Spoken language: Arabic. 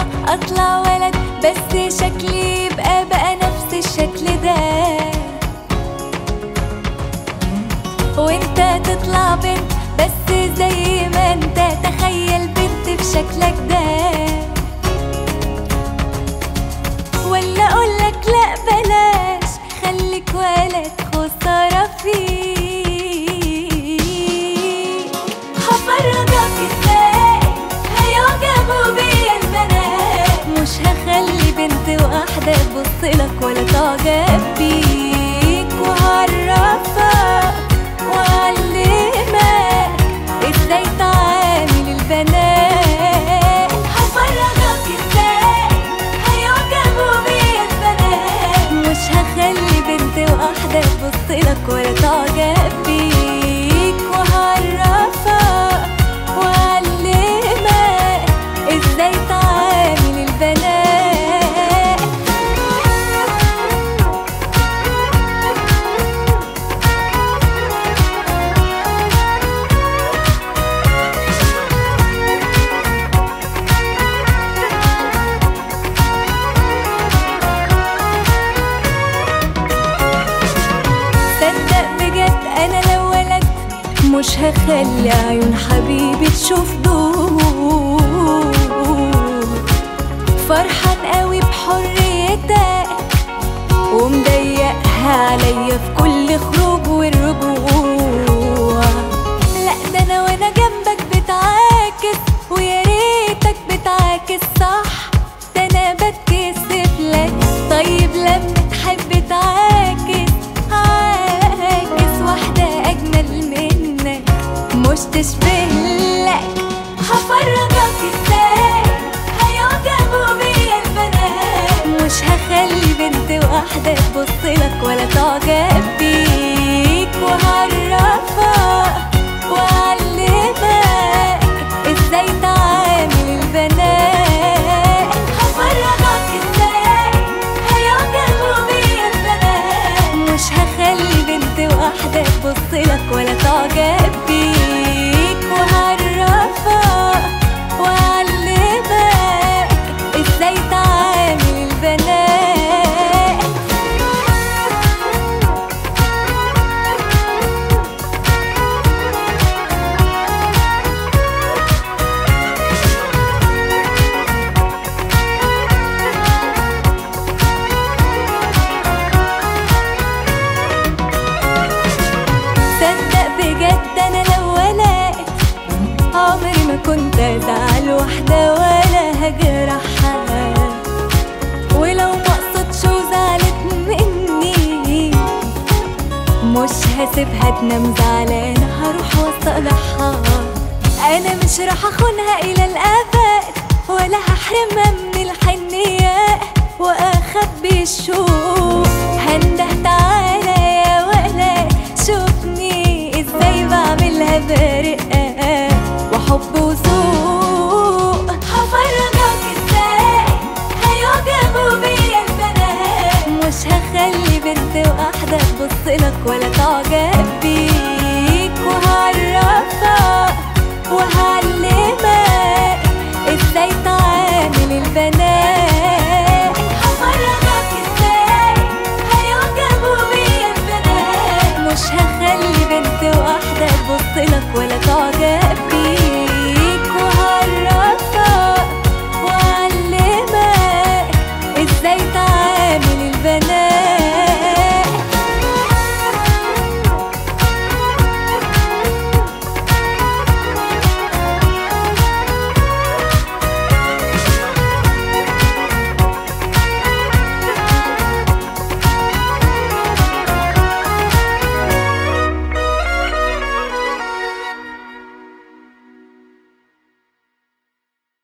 اطلع ولد بس شكلي يبقى بقى نفس الشكل ده، وانت تطلع بنت بس زي ما انت، تخيل بنت في شكلك ده. ولا اقولك لا بلاش، خليك ولد خسارة فيك. هفرجك ازاي هيعجبوا بيا البنات، مش هخلي بنت واحدة تبصلك ولا تعجب بيك، وهعرفك وأعلمك ازاي تعامل البنات. هفرجك ازاي هيعجبوا بيا البنات، مش هخلي بنت واحدة تبصلك ولا تعجب بيك، وهعرفك وأعلمك ازاي تعامل البنات. مش هخلي عيون حبيبي تشوف دول، فرحان قوي بحريتك ومضيقها عليا في كل خروج والرجوع. لا ده انا وانا جنبك بتعاكس، ويا ريتك بتعاكس صح، ده انا بتكسف لك. طيب لما تحب تعاكس عاكس واحدة اجمل منك مش تشبه لك. هفرجك ازاي هيعجبوا بيا البنات، مش هخلي بنت واحدة تبصلك ولا تعجب بيك، وهعرفك وأعلمك ازاي تعامل البنات. هفرجك ازاي هيعجبوا بيا البنات، مش هخلي بنت واحدة تبصلك ولا تعجب بيك، وهعرفك وأعلمك ازاي تعامل البنات. صدق بجد انا لو ولد عمري ما كنت ازعل واحدة ولا هجرحها، ولو مقصدش وزعلت مني مش هسيبها تنام زعلانة، هروح واصطلحها. انا مش راح اخونها الى الابد، ولا هحرمها من الحنية واخبي الشوق. هنده تعالى يا ولد شوفني ازاي بعملها برقة وحب وذوق. هفرجك ازاي هيعجبوا بيا البنات، مش هخلي بنت واحدة تبصلك ولا تعجب بيك، وهعرفك وهعلمك ازاي تعامل البنات.